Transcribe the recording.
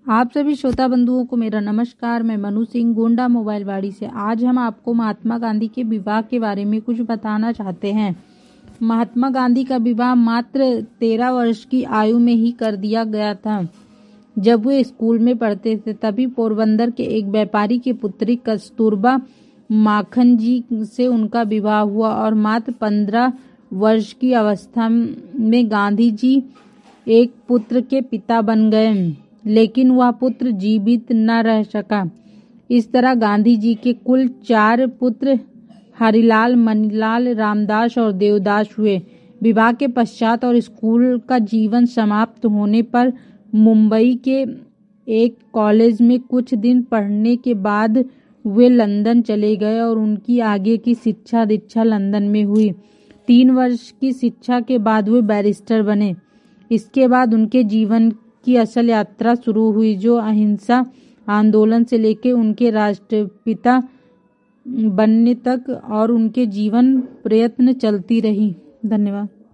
आप सभी श्रोता बंधुओं को मेरा नमस्कार। मैं मनु सिंह गोंडा मोबाइल वाड़ी से। आज हम आपको महात्मा गांधी के विवाह के बारे में कुछ बताना चाहते हैं। महात्मा गांधी का विवाह मात्र 13 वर्ष की आयु में ही कर दिया गया था। जब वे स्कूल में पढ़ते थे तभी पोरबंदर के एक व्यापारी की पुत्री कस्तूरबा माखन जी से उनका विवाह हुआ और मात्र 15 वर्ष की अवस्था में गांधी जी एक पुत्र के पिता बन गए, लेकिन वह पुत्र जीवित न रह सका। इस तरह गांधी जी के कुल 4 पुत्र हरिलाल, मनीलाल, रामदास और देवदास हुए। विवाह के पश्चात और स्कूल का जीवन समाप्त होने पर मुंबई के एक कॉलेज में कुछ दिन पढ़ने के बाद वे लंदन चले गए और उनकी आगे की शिक्षा दीक्षा लंदन में हुई। 3 वर्ष की शिक्षा के बाद वे बैरिस्टर बने। इसके बाद उनके जीवन की असल यात्रा शुरू हुई, जो अहिंसा आंदोलन से लेकर उनके राष्ट्रपिता बनने तक और उनके जीवन प्रयत्न चलती रही। धन्यवाद।